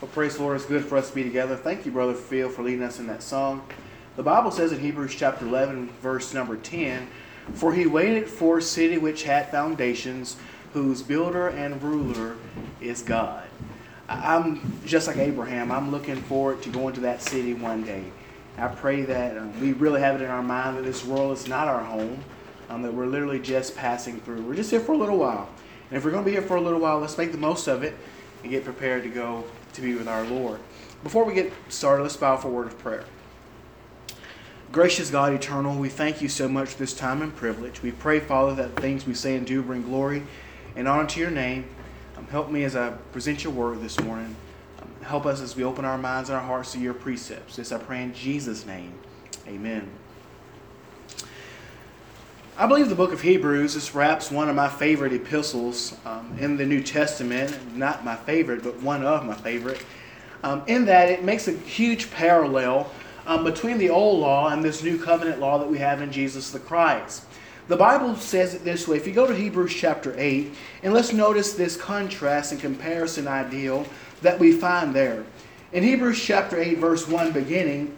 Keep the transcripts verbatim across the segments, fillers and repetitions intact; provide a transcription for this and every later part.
Praise the Lord, it's good for us to be together. Thank you, Brother Phil, for leading us in that song. The Bible says in Hebrews chapter eleven, verse number ten, "For he waited for a city which had foundations, whose builder and ruler is God." I'm just like Abraham. I'm looking forward to going to that city one day. I pray that uh, we really have it in our mind that this world is not our home, um, that we're literally just passing through. We're just here for a little while. And if we're going to be here for a little while, let's make the most of it and get prepared to go to be with our Lord. Before we get started, let's bow for a word of prayer. Gracious God eternal, we thank you so much for this time and privilege. We pray, Father, that the things we say and do bring glory and honor to your name. Um, help me as I present your word this morning. Um, help us as we open our minds and our hearts to your precepts. This I pray in Jesus' name. Amen. I believe the book of Hebrews is perhaps one of my favorite epistles um, in the New Testament. Not my favorite, but one of my favorite. Um, in that it makes a huge parallel um, between the old law and this new covenant law that we have in Jesus the Christ. The Bible says it this way. If you go to Hebrews chapter eight, and let's notice this contrast and comparison ideal that we find there. In Hebrews chapter eight, verse one beginning,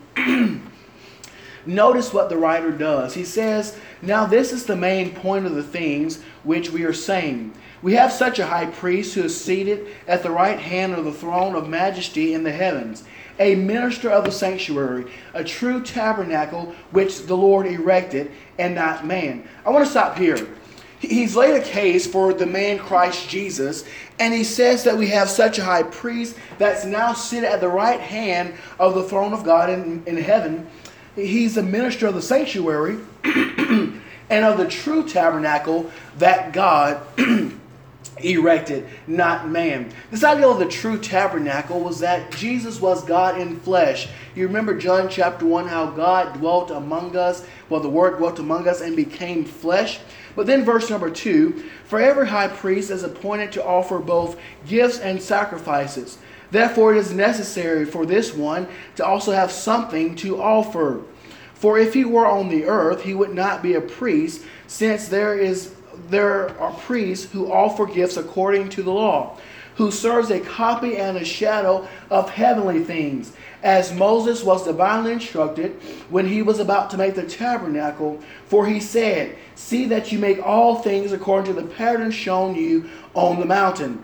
notice what the writer does. He says, "Now this is the main point of the things which we are saying. We have such a high priest who is seated at the right hand of the throne of majesty in the heavens, a minister of the sanctuary, a true tabernacle which the Lord erected, and not man." I want to stop here. He's laid a case for the man Christ Jesus, and he says that we have such a high priest that's now seated at the right hand of the throne of God in, in heaven. He's a minister of the sanctuary and of the true tabernacle that God erected, not man. This idea of the true tabernacle was that Jesus was God in flesh. You remember John chapter one, how God dwelt among us. Well, the Word dwelt among us and became flesh. But then verse number two, "For every high priest is appointed to offer both gifts and sacrifices. Therefore it is necessary for this one to also have something to offer. For if he were on the earth, he would not be a priest, since there is there are priests who offer gifts according to the law, who serves a copy and a shadow of heavenly things, as Moses was divinely instructed when he was about to make the tabernacle. For he said, 'See that you make all things according to the pattern shown you on the mountain.'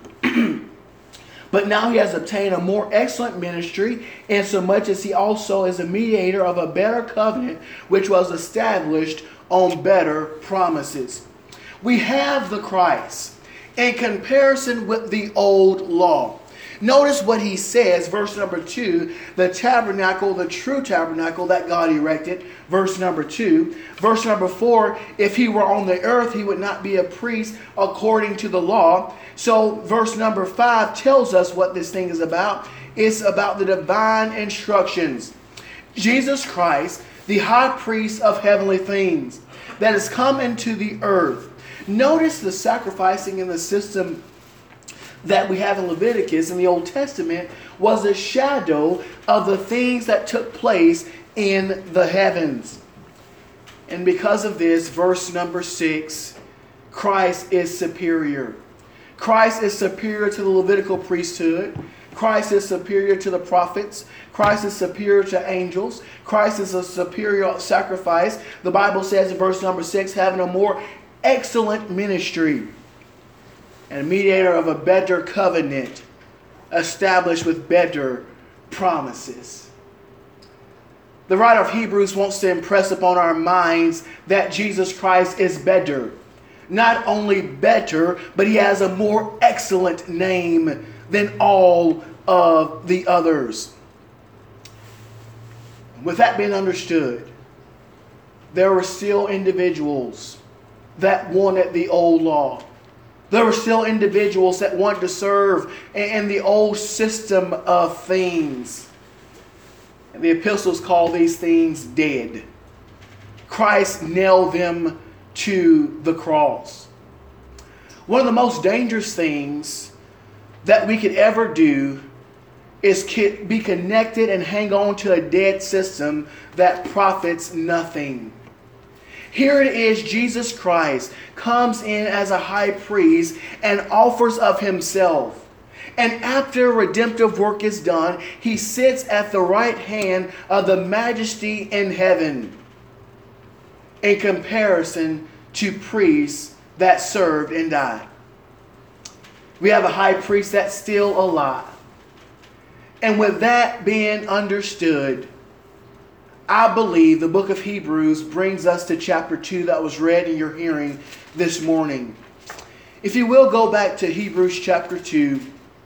But now he has obtained a more excellent ministry, insomuch as he also is a mediator of a better covenant, which was established on better promises." We have the Christ in comparison with the old law. Notice what he says, verse number two, the tabernacle, the true tabernacle that God erected, verse number two. Verse number four, if he were on the earth, he would not be a priest according to the law. So verse number five tells us what this thing is about. It's about the divine instructions. Jesus Christ, the high priest of heavenly things, that has come into the earth. Notice the sacrificing in the system that we have in Leviticus in the Old Testament was a shadow of the things that took place in the heavens. And because of this, verse number six, Christ is superior. Christ is superior to the Levitical priesthood. Christ is superior to the prophets. Christ is superior to angels. Christ is a superior sacrifice. The Bible says in verse number six, having a more excellent ministry and a mediator of a better covenant, established with better promises. The writer of Hebrews wants to impress upon our minds that Jesus Christ is better. Not only better, but he has a more excellent name than all of the others. With that being understood, there were still individuals that wanted the old law. There were still individuals that wanted to serve in the old system of things. And the epistles call these things dead. Christ nailed them to the cross. One of the most dangerous things that we could ever do is be connected and hang on to a dead system that profits nothing. Here it is, Jesus Christ comes in as a high priest and offers of himself. And after redemptive work is done, he sits at the right hand of the majesty in heaven, in comparison to priests that served and died. We have a high priest that's still alive. And with that being understood, I believe the book of Hebrews brings us to chapter two that was read in your hearing this morning. If you will go back to Hebrews chapter two,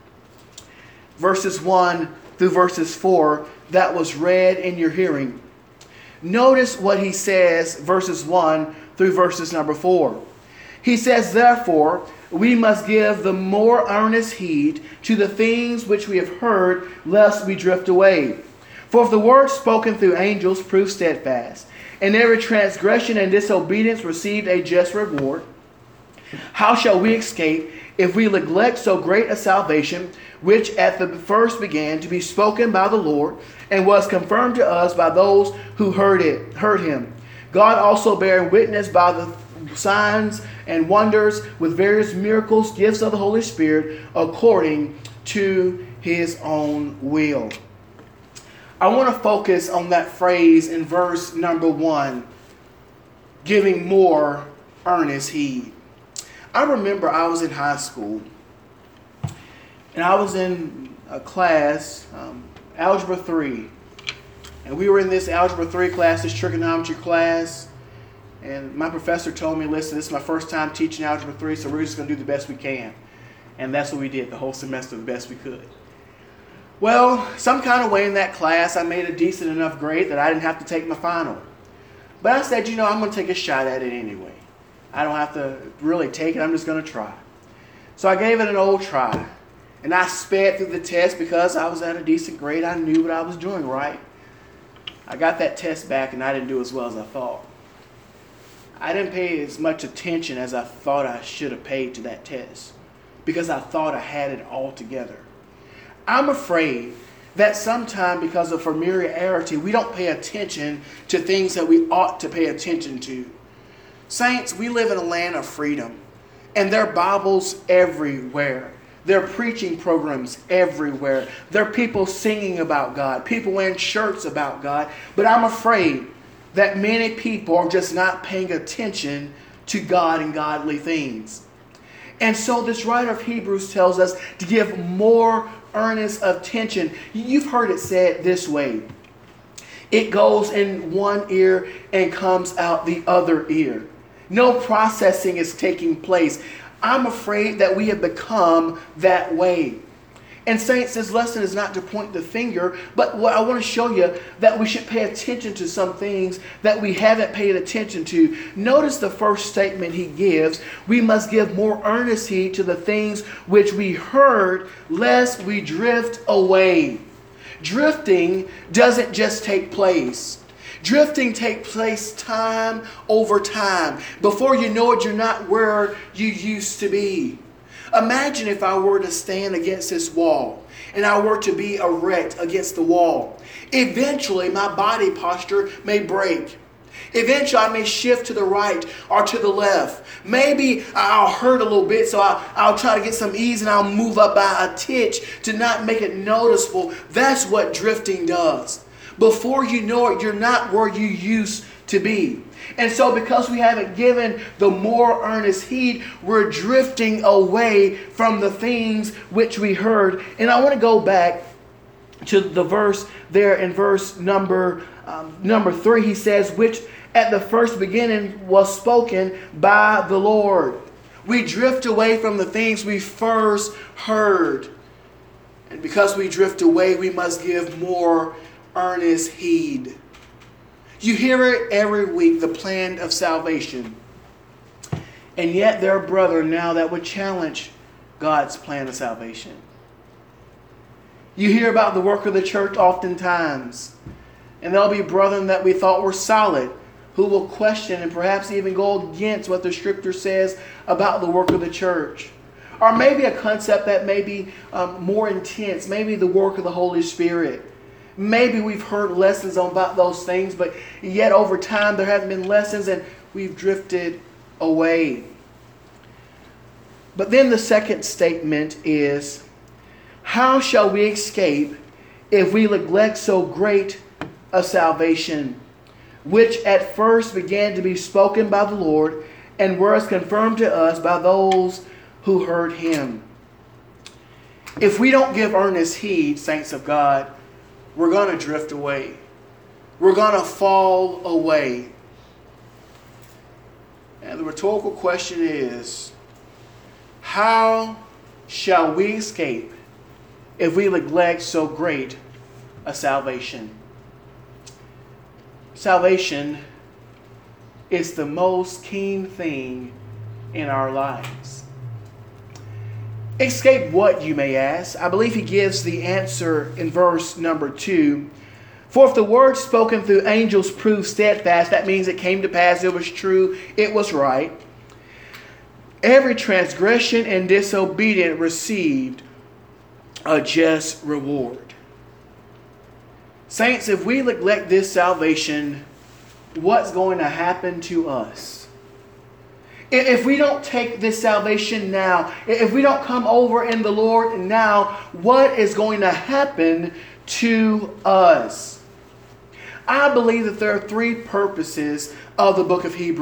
verses one through verses four, that was read in your hearing. Notice what he says, verses one through verses number four. He says, therefore, we must give the more earnest heed to the things which we have heard, lest we drift away. For if the word spoken through angels proved steadfast, and every transgression and disobedience received a just reward, how shall we escape if we neglect so great a salvation, which at the first began to be spoken by the Lord, and was confirmed to us by those who heard it, heard him? God also bearing witness by the signs and wonders with various miracles, gifts of the Holy Spirit, according to his own will. I want to focus on that phrase in verse number one, giving more earnest heed. I remember I was in high school, and I was in a class, um, Algebra three. And we were in this Algebra three class, this trigonometry class. And my professor told me, listen, this is my first time teaching Algebra three, so we're just going to do the best we can. And that's what we did the whole semester, the best we could. Well, some kind of way in that class, I made a decent enough grade that I didn't have to take my final. But I said, you know, I'm going to take a shot at it anyway. I don't have to really take it. I'm just going to try. So I gave it an old try. And I sped through the test because I was at a decent grade. I knew what I was doing right. I got that test back and I didn't do as well as I thought. I didn't pay as much attention as I thought I should have paid to that test because I thought I had it all together. I'm afraid that sometimes because of familiarity, we don't pay attention to things that we ought to pay attention to. Saints, we live in a land of freedom, and there are Bibles everywhere. There are preaching programs everywhere. There are people singing about God, people wearing shirts about God. But I'm afraid that many people are just not paying attention to God and godly things. And so this writer of Hebrews tells us to give more earnest attention. You've heard it said this way: it goes in one ear and comes out the other ear. No processing is taking place. I'm afraid that we have become that way. And saints, this lesson is not to point the finger, but what I want to show you that we should pay attention to some things that we haven't paid attention to. Notice the first statement he gives: we must give more earnest heed to the things which we heard, lest we drift away. Drifting doesn't just take place. Drifting takes place time over time. Before you know it, you're not where you used to be. Imagine if I were to stand against this wall and I were to be erect against the wall. Eventually, my body posture may break. Eventually, I may shift to the right or to the left. Maybe I'll hurt a little bit, so I'll, I'll try to get some ease and I'll move up by a titch to not make it noticeable. That's what drifting does. Before you know it, you're not where you used to be. And so because we haven't given the more earnest heed, we're drifting away from the things which we heard. And I want to go back to the verse there in verse number, um, number three. He says, which at the first beginning was spoken by the Lord. We drift away from the things we first heard. And because we drift away, we must give more earnest heed. You hear it every week, the plan of salvation. And yet there are brethren now that would challenge God's plan of salvation. You hear about the work of the church oftentimes. And there'll be brethren that we thought were solid who will question and perhaps even go against what the Scripture says about the work of the church. Or maybe a concept that may be um, more intense, maybe the work of the Holy Spirit. Maybe we've heard lessons about those things, but yet over time there haven't been lessons and we've drifted away. But then the second statement is how shall we escape if we neglect so great a salvation, which at first began to be spoken by the Lord, and was confirmed to us by those who heard him? If we don't give earnest heed, saints of God, we're going to drift away. We're going to fall away. And the rhetorical question is, how shall we escape if we neglect so great a salvation? Salvation is the most keen thing in our lives. Escape what, you may ask? I believe he gives the answer in verse number two. For if the word spoken through angels proved steadfast, that means it came to pass, it was true, it was right. Every transgression and disobedient received a just reward. Saints, if we neglect this salvation, what's going to happen to us? If we don't take this salvation now, if we don't come over in the Lord now, what is going to happen to us? I believe that there are three purposes of the book of Hebrews.